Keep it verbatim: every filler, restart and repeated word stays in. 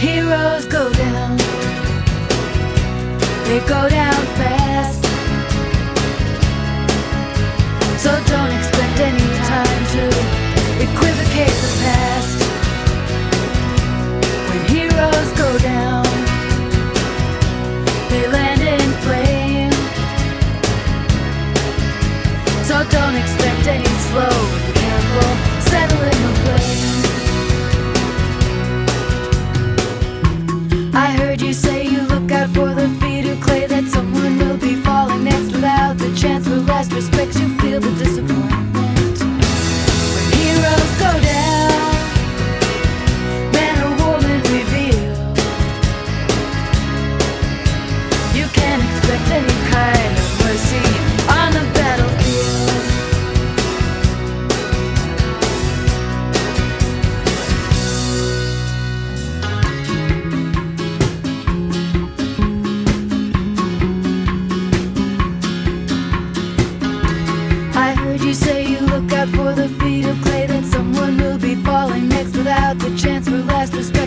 Heroes go down, they go down fast. So don't expect any time to equivocate the past. When heroes go down, they land in flame. So don't expect any slow and careful settling of blame. I heard you say you look out for the feet of clay, that someone will be falling next without the chance for last respect. You feel the disappointment when heroes go down, man or woman reveal. You can't expect any kind of mercy on the battlefield. I heard you say you look out for the feet of clay, that someone will be falling next without the chance for last respect.